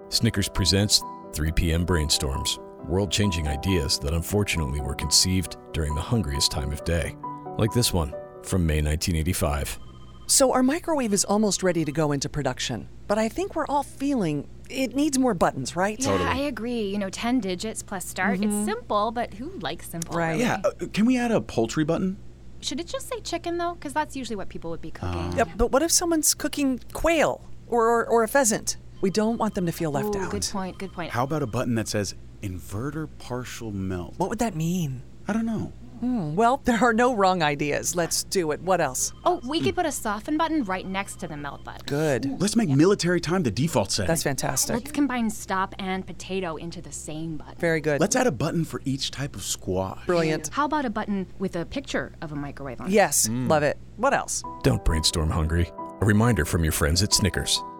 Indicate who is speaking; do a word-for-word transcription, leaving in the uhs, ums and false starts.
Speaker 1: Snickers presents three p.m. Brainstorms, world-changing ideas that unfortunately were conceived during the hungriest time of day. Like this one from May nineteen eighty-five.
Speaker 2: So our microwave is almost ready to go into production, but I think we're all feeling it needs more buttons, right?
Speaker 3: Yeah, totally. I agree. You know, ten digits plus start. Mm-hmm. It's simple, but who likes simple?
Speaker 2: Right.
Speaker 3: Really?
Speaker 4: Yeah. Uh, can we add a poultry button?
Speaker 3: Should it just say chicken, though? Because that's usually what people would be cooking.
Speaker 2: Uh, yeah, but what if someone's cooking quail or, or, or a pheasant? We don't want them to feel left
Speaker 3: Ooh,
Speaker 2: out.
Speaker 3: Good point, good point.
Speaker 4: How about a button that says inverter partial melt?
Speaker 2: What would that mean?
Speaker 4: I don't know.
Speaker 2: Hmm, well, there are no wrong ideas. Let's do it. What else?
Speaker 3: Oh, we could put a soften button right next to the melt button.
Speaker 2: Good.
Speaker 4: Let's make military time the default setting.
Speaker 2: That's fantastic.
Speaker 3: Let's combine stop and potato into the same button.
Speaker 2: Very good.
Speaker 4: Let's add a button for each type of squash.
Speaker 2: Brilliant.
Speaker 3: How about a button with a picture of a microwave on it?
Speaker 2: Yes, mm. Love it. What else?
Speaker 1: Don't brainstorm hungry. A reminder from your friends at Snickers.